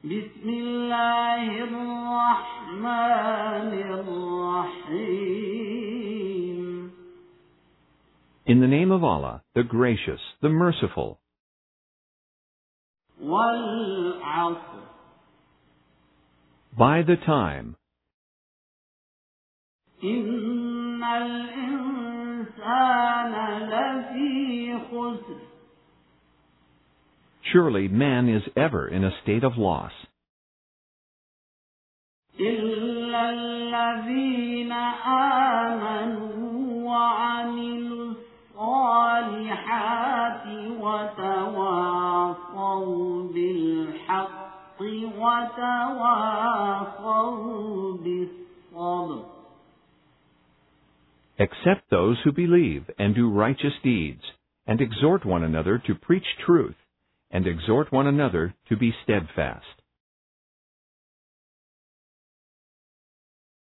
بسم الله الرحمن الرحيم. In the name of Allah, the Gracious, the Merciful. والعصر. By the time. إن الإنسان لفي خسر. Surely man is ever in a state of loss. إلا الذين آمنوا وعملوا الصالحات وتواصوا بالحق وتواصوا بالصبر. Except those who believe and do righteous deeds, and exhort one another to preach truth, and exhort one another to be steadfast.